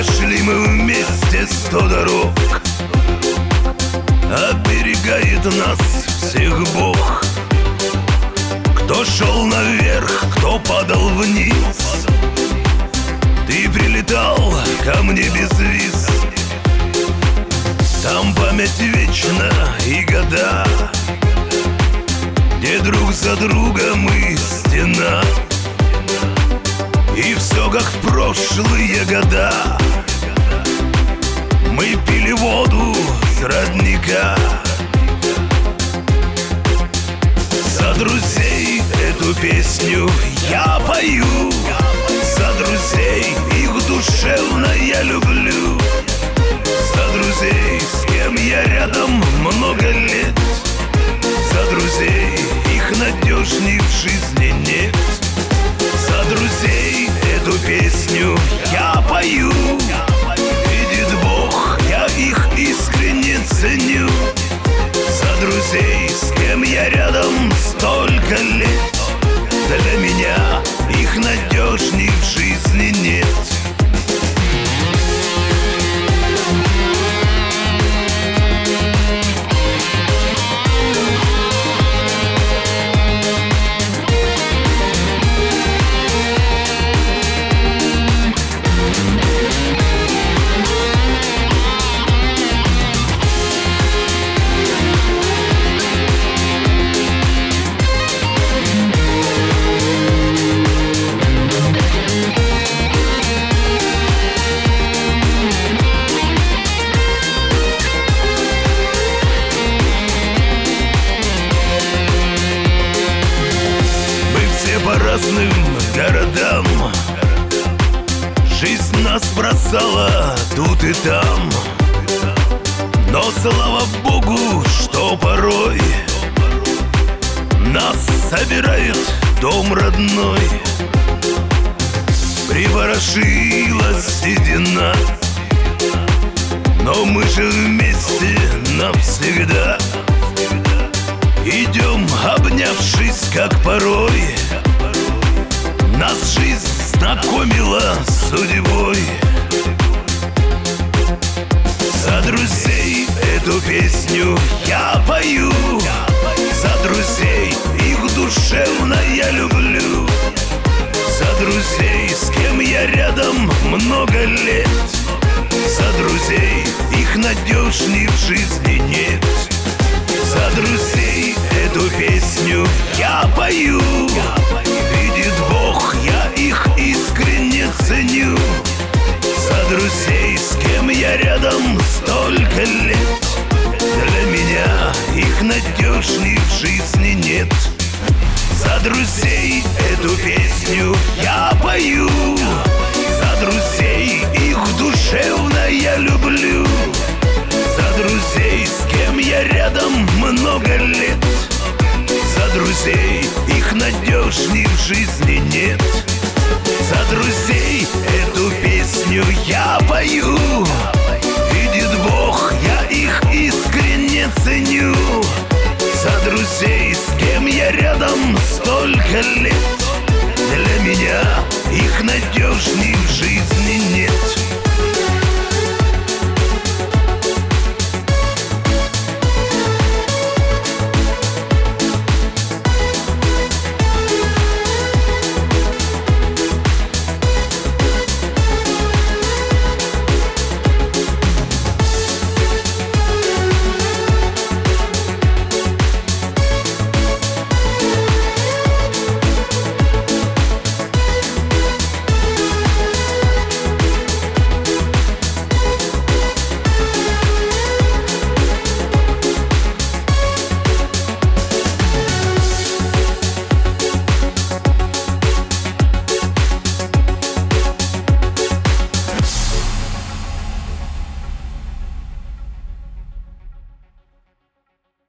Прошли мы вместе 100 дорог, оберегает нас всех Бог. Кто шел наверх, кто падал вниз, ты прилетал ко мне без виз. Там память вечна и года, где друг за другом и стена. И все как в прошлые года, мы пили воду с родника. За друзей эту песню я пою, за друзей их душевно я люблю, за друзей, с кем я рядом много лет, за друзей их надежней в жизни нет. За друзей эту песню я пою, видит Бог, я их искренне ценю. За друзей, с кем я рядом столько лет, для меня их надежней в жизни нет. По разным городам жизнь нас бросала тут и там, но слава Богу, что порой нас собирает дом родной. Приворошилась седина, но мы же вместе навсегда. Идем, обнявшись, как порой нас жизнь знакомила с судьбой. За друзей эту песню я пою, за друзей их душевно я люблю, за друзей, с кем я рядом много лет, за друзей их надежней в жизни нет. За друзей эту песню я пою, видит Бог, я их искренне ценю. За друзей, с кем я рядом столько лет, для меня их надежней в жизни нет. За друзей эту песню я пою, за друзей их душевно я люблю, за друзей, с кем я рядом много лет, за друзей их надежней в жизни нет. За друзей эту песню я пою, видит Бог, я их искренне ценю. За друзей, с кем я рядом столько лет, для меня их надежней